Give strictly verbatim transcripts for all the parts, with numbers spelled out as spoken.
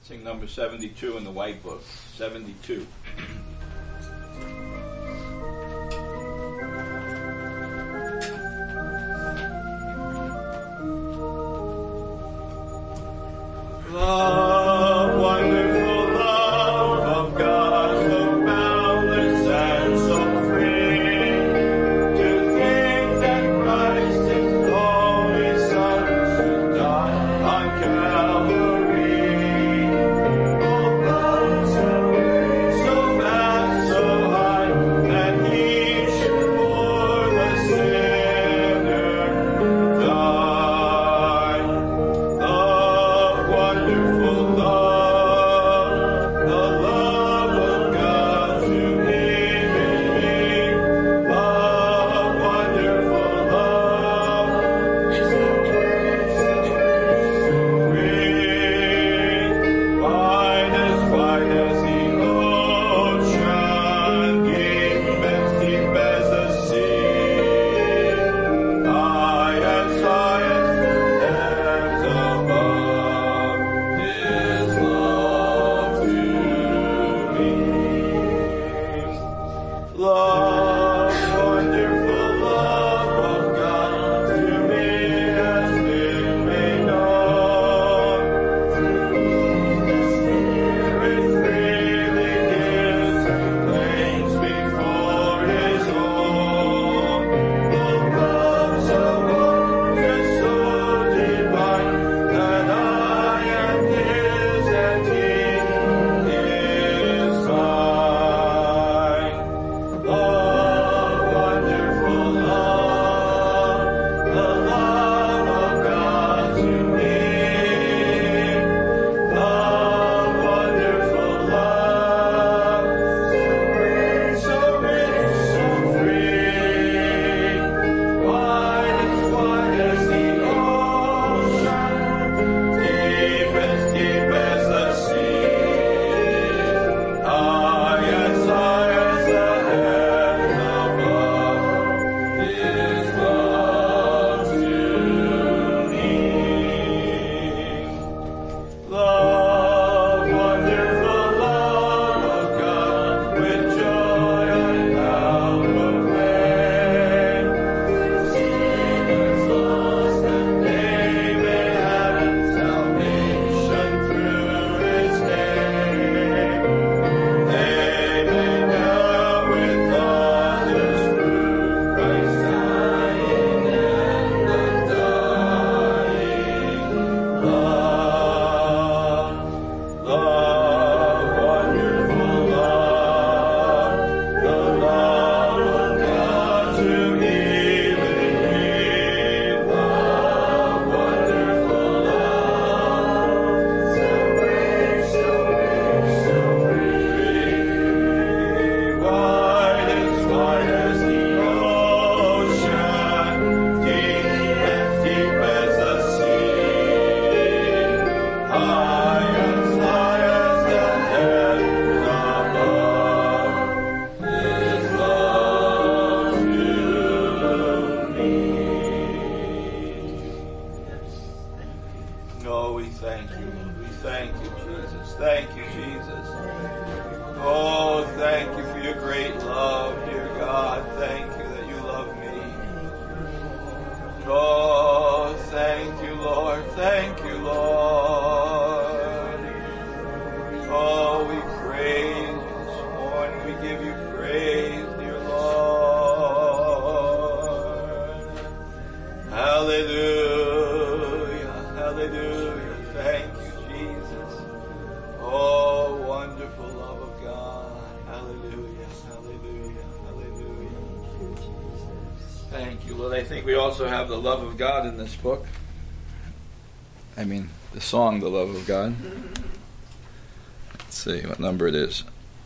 Sing number seventy-two in the White Book. seventy-two. Love, wonderful love of God, so boundless and so free, to think that Christ, His only Son, should die on Calvary. Oh, love so great, so vast, so high, that He should for the sinner die. Oh, wonderful love, the love of God to give me. Oh, wonderful love, so great, so great, so free. Wide as wide as the ocean, deep as deep as the sea, high as high as the heavens above, His love to me. Love, wonderful love of God to me has been made known. The Spirit freely gives, claims before His own. The love so wondrous, so divine, that I am His and He is mine. Oh, wonderful love, the love of God to me. Oh, wonderful love, so great, so rich, so free. Wide as wide as the ocean, deep as deep as the sea, high as high as the heavens above, His love to me. Love, wonderful love of God, with joy unbounded pain. Sinners lost that they may have salvation through His name. They may now with others prove Christ dying and undying. Love, love, wonderful love, the love of God to even me. Love, wonderful love, so great, so rich, so free. Wide as wide as the ocean, deep as deep as the sea, high as high as the heavens above, His love to me. Oh, we thank you, Lord. We thank you, Jesus. Thank you, Jesus. Oh, thank you for your great love, dear God. Thank you that you love me. Oh, thank you, Lord. Thank you, Lord. Oh, we praise you this morning. We give you praise, dear Lord. Hallelujah. Hallelujah. Thank you, Jesus. Oh, wonderful love of God. Hallelujah. Hallelujah. Hallelujah. Thank you, Lord. I think we also have the love of God in this book. I mean, the song, The Love of God. Let's see what number it is.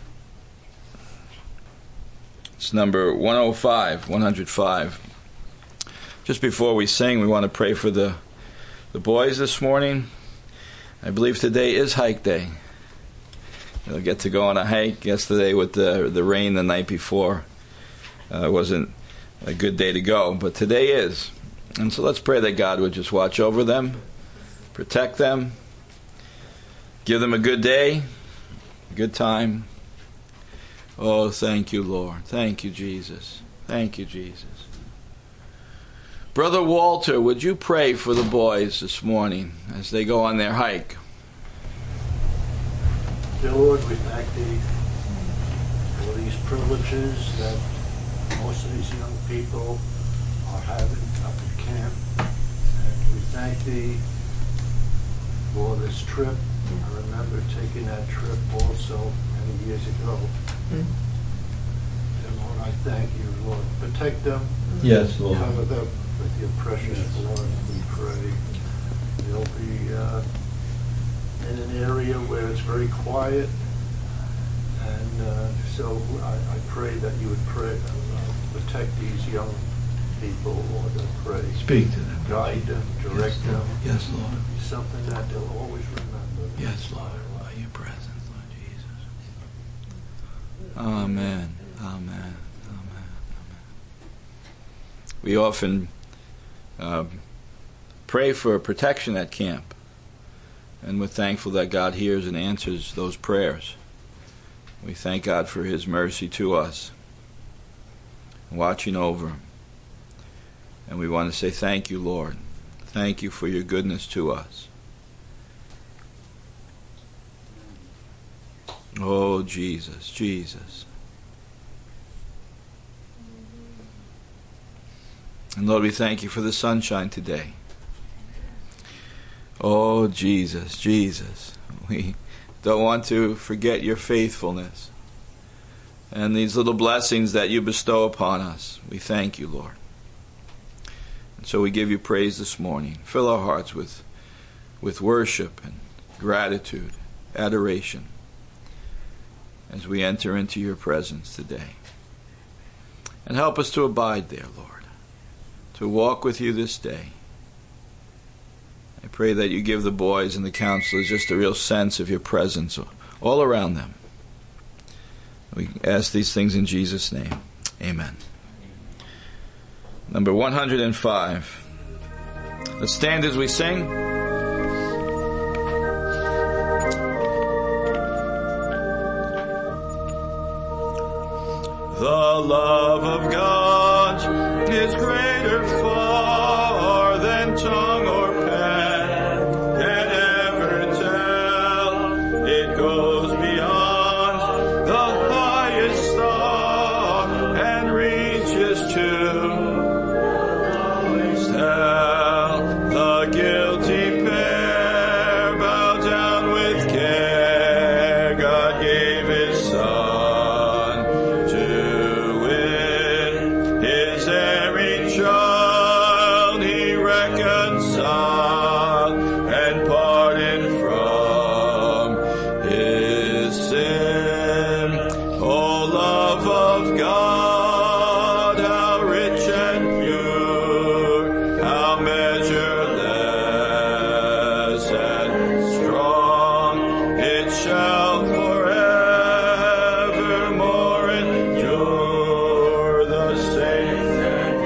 It's number one oh five, one oh five. Just before we sing, we want to pray for the, the boys this morning. I believe today is hike day. They'll get to go on a hike. Yesterday with the the rain the night before, uh, it wasn't a good day to go, but today is. And so let's pray that God would just watch over them, protect them, Give them a good day, good time. Oh, thank you, Lord. Thank you, Jesus. Thank you, Jesus. Brother Walter, would you pray for the boys this morning as they go on their hike? Dear Lord, we thank Thee for these privileges that most of these young people are having up at camp. And we thank Thee for this trip. I remember taking that trip also many years ago. Mm-hmm. And Lord, I thank You, Lord. Protect them. Yes, Lord. Cover them with Your precious blood, we pray. They'll be uh, in an area where it's very quiet. And uh, so I, I pray that You would pray, uh, protect these young people, Lord, I pray. Speak to them. Guide them, direct yes, them. Yes, Lord. Something that they'll always remember. Yes, Lord. By Your presence, Lord Jesus. Amen. Amen. Amen. Amen. We often uh, pray for protection at camp, and we're thankful that God hears and answers those prayers. We thank God for His mercy to us, watching over. And we want to say thank You, Lord. Thank You for Your goodness to us. Oh, Jesus, Jesus. And Lord, we thank You for the sunshine today. Oh, Jesus, Jesus. We don't want to forget Your faithfulness and these little blessings that You bestow upon us. We thank You, Lord. And so we give You praise this morning. Fill our hearts with, with worship and gratitude, adoration, as we enter into Your presence today. And help us to abide there, Lord, to walk with You this day. I pray that You give the boys and the counselors just a real sense of Your presence all around them. We ask these things in Jesus' name. Amen. Number one hundred five. Let's stand as we sing. The love of God is greater far than tongue or pen can ever tell. It goes beyond the highest star and reaches to hell. The guilty pair bow down with care. God gave His Son to win His erring child. He reconciled and pardoned from His sin. Oh, love of God, how rich and pure, how measureless and strong, it shall forevermore endure. The saints and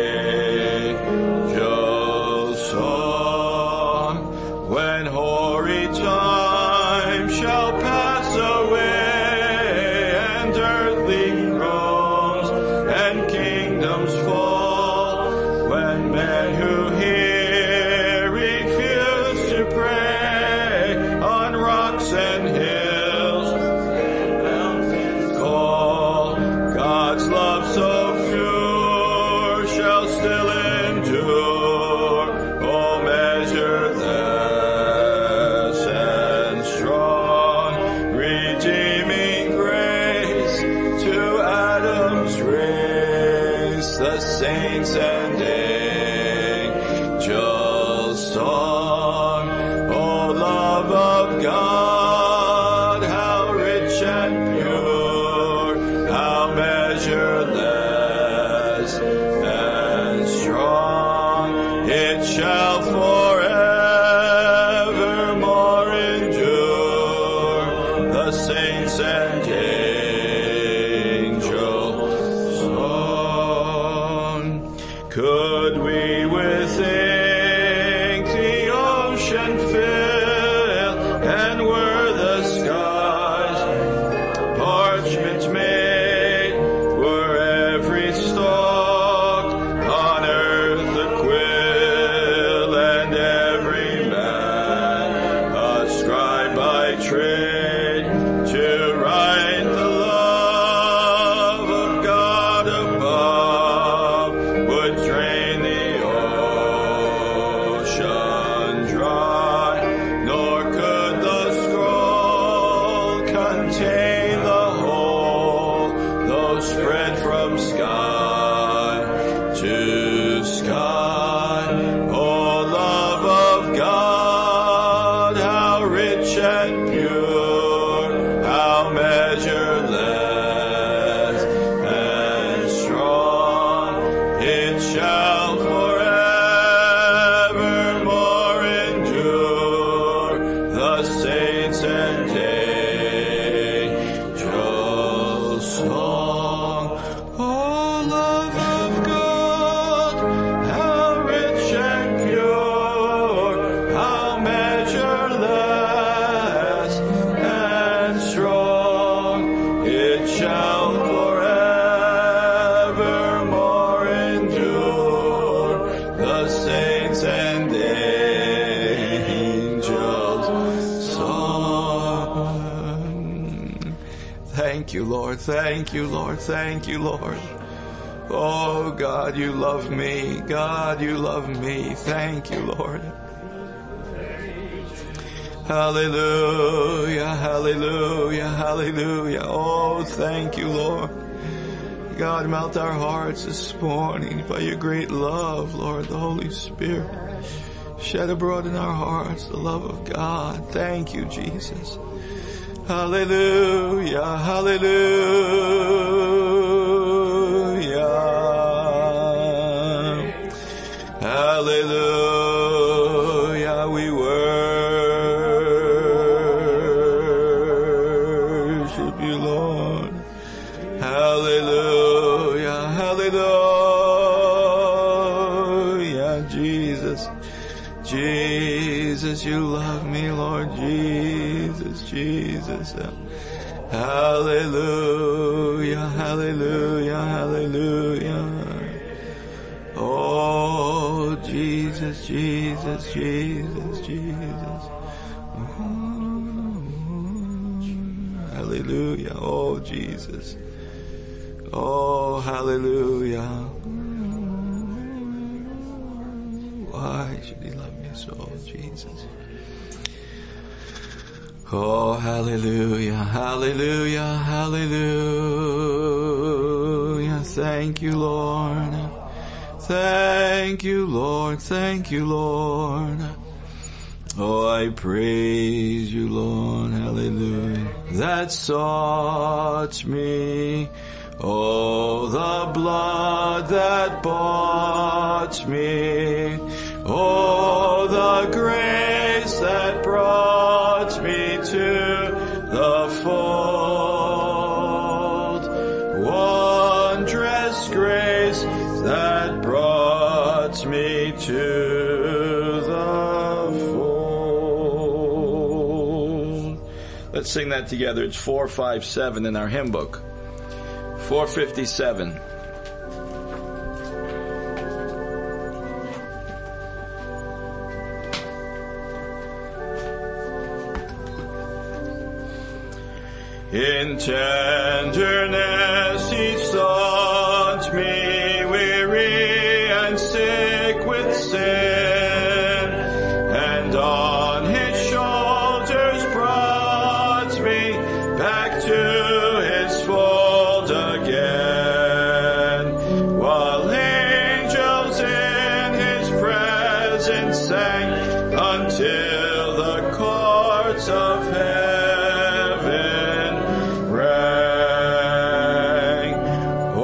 angels' song, when hoary time shall pass away and earthly thrones and kingdoms fall, when men who hear refuse to pray on rocks and hills mountains call, God's love so pure shall still endure. Oh, measureless and strong, redeeming grace to Adam's race, the saints and angels' song. Oh, love of God, how rich and pure, how measureless and strong, it shall forevermore endure. The saints and angels' song. Could we with ink the ocean fill and words betrayed, to right the love of God above would drain the ocean dry, nor could the scroll contain the whole, though spread from sky to sky. Oh, love of God, how rich and pure, how measureless and strong, it shall forevermore endure. The saints and angels' song. Oh, love of God, how rich and pure, how measureless and strong, it shall forevermore endure. The saints and angels' song. Thank you, Lord. Thank you, Lord. Thank you, Lord. Oh, God, you love me. God, you love me. Thank you, Lord. Hallelujah, hallelujah, hallelujah. Oh, thank you, Lord. God, melt our hearts this morning by your great love, Lord, the Holy Spirit. Shed abroad in our hearts the love of God. Thank you, Jesus. Hallelujah, hallelujah. Hallelujah, we worship you, Lord. Hallelujah, hallelujah, Jesus. Jesus, you love me, Lord. Jesus, Jesus. Hallelujah, hallelujah, hallelujah. Oh, Jesus, Jesus, Jesus, Jesus. Hallelujah. Oh, Jesus. Oh, hallelujah. Why should he love me so, Jesus? Oh, hallelujah, hallelujah, hallelujah. Thank you, Lord. Thank you, Lord. Thank you, Lord. Oh, I praise you, Lord. Hallelujah. That sought me. Oh, the blood that bought me. Oh, the grace that brought me to the fold. Wondrous grace that brought me to the fold. Let's sing that together. It's four five seven in our hymn book. four fifty-seven. In tenderness he sought me, weary and sick with sin, and on his shoulders brought me back to his fold again, while angels in his presence sang until the courts of heaven rang.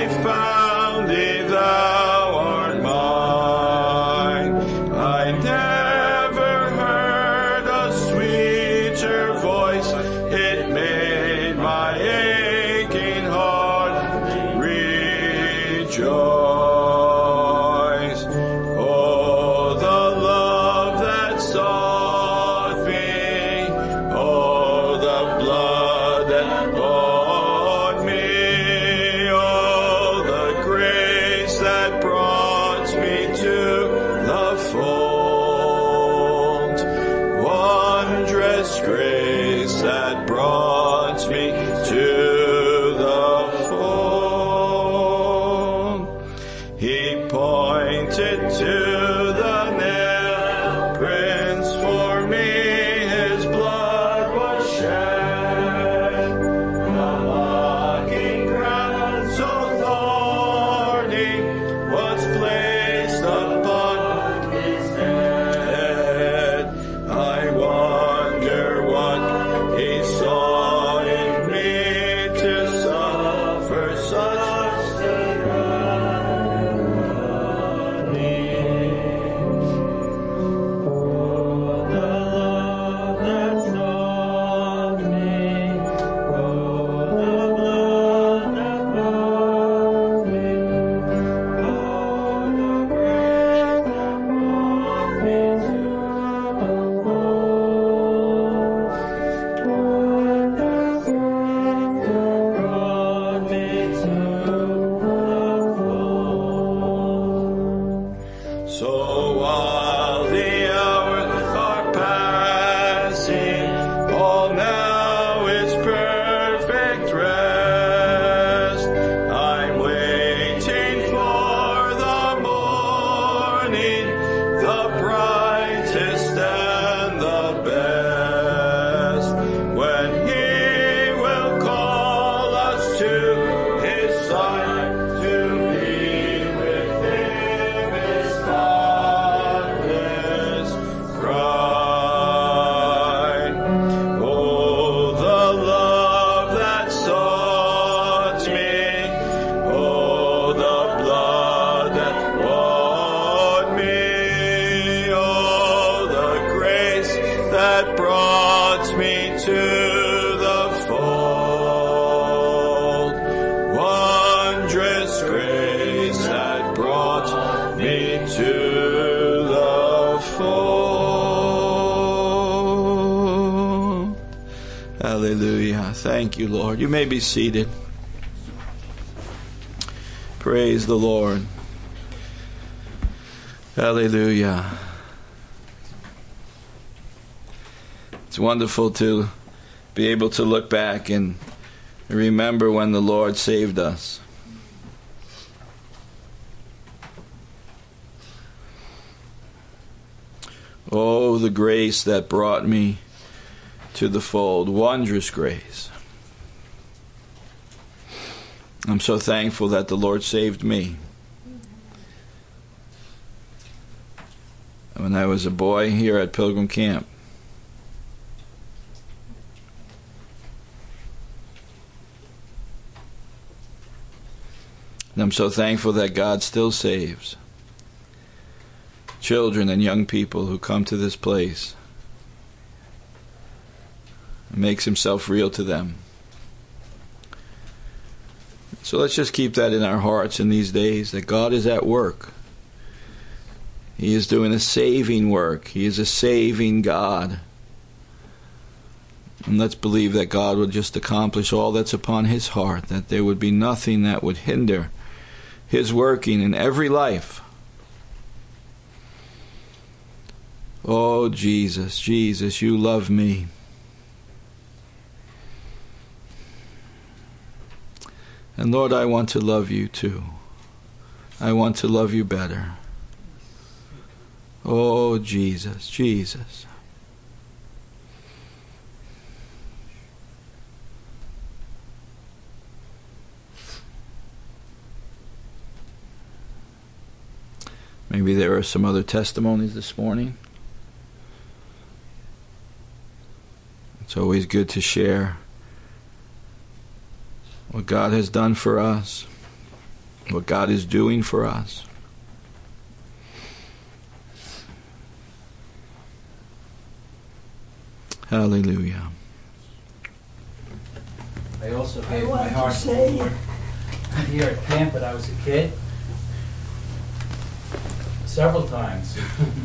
I found thee, thou art mine. I never heard a sweeter voice. It made my aching heart rejoice. Oh, the love that sought me. Oh, the blood that bought me. Oh, the grace that brought me to the fold. Wondrous grace that brought me to the fold. He pointed to the nail prints for me. His blood was shed. The mocking crown so thorny was placed upon his head. I wonder what he saw in me to suffer such agony. Oh, the love that sought me. Oh, the blood that bought me. Oh, the grace that brought me to the fold. Wondrous grace that brought me to the fold. So while the hours are passing, all now is perfect rest. I'm waiting for the morning, the brightest and the best, when he will call us to his side to be with him, his spotless bride. Oh, the love that sought me. Oh, the blood that bought me. Oh, the grace that brought me to the fold. Wondrous grace that brought me to the fold. Hallelujah. Thank you, Lord. You may be seated. Praise the Lord. Hallelujah. It's wonderful to be able to look back and remember when the Lord saved us. Oh, the grace that brought me to the fold. Wondrous grace. I'm so thankful that the Lord saved me. When I was a boy here at Pilgrim Camp. And I'm so thankful that God still saves children and young people who come to this place and makes himself real to them. So let's just keep that in our hearts in these days, that God is at work. He is doing a saving work. He is a saving God. And let's believe that God will just accomplish all that's upon his heart, that there would be nothing that would hinder his working in every life. Oh, Jesus, Jesus, you love me. And Lord, I want to love you too. I want to love you better. Oh, Jesus, Jesus. Maybe there are some other testimonies this morning. It's always good to share what God has done for us. what God is doing for us. Hallelujah. I also gave my heart to the Lord here at camp when I was a kid. Several times.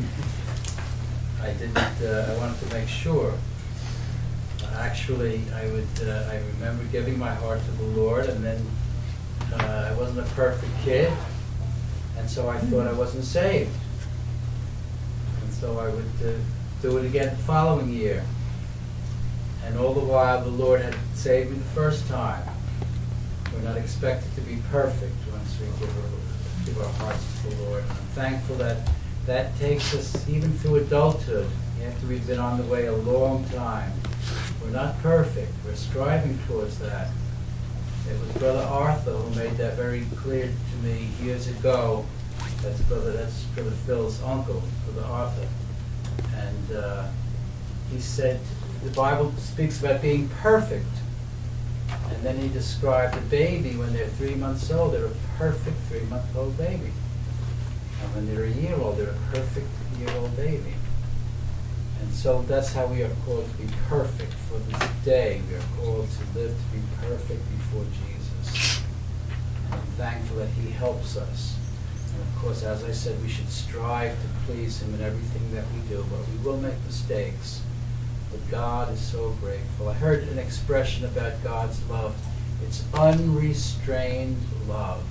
I didn't, uh, I wanted to make sure. Actually, I would, uh, I remember giving my heart to the Lord, and then uh, I wasn't a perfect kid, and so I thought I wasn't saved. And so I would uh, do it again the following year. And all the while the Lord had saved me the first time. We're not expected to be perfect once we give our, give our hearts to the Lord. And I'm thankful that that takes us even through adulthood, after we've been on the way a long time. We're not perfect. We're striving towards that. It was Brother Arthur who made that very clear to me years ago. That's Brother, that's Brother Phil's uncle, Brother Arthur. And uh, he said, the Bible speaks about being perfect. And then he described a baby when they're three months old. They're a perfect three-month-old baby. And when they're a year old, they're a perfect year-old baby. And so that's how we are called to be perfect for this day. We are called to live to be perfect before Jesus. And I'm thankful that he helps us. And of course, as I said, we should strive to please him in everything that we do, but we will make mistakes. But God is so grateful. I heard an expression about God's love. It's unrestrained love.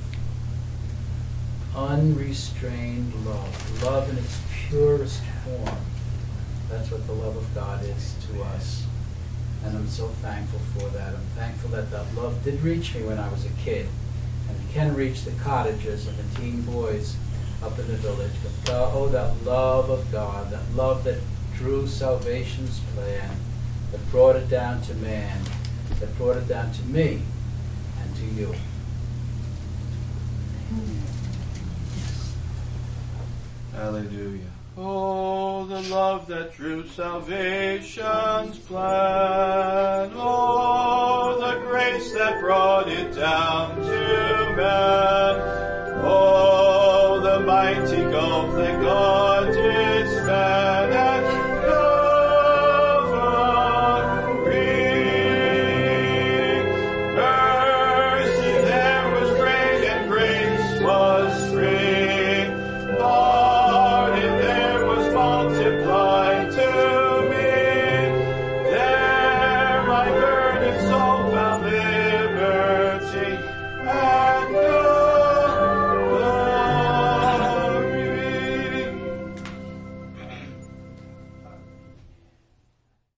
Unrestrained love. Love in its purest form. That's what the love of God is to us. And I'm so thankful for that. I'm thankful that that love did reach me when I was a kid. And it can reach the cottagers and the teen boys up in the village. But God, oh, that love of God, that love that drew salvation's plan, that brought it down to man, that brought it down to me and to you. Hallelujah. Oh, the love that drew salvation's plan. Oh, the grace that brought it down to man. Oh, the mighty gulf that God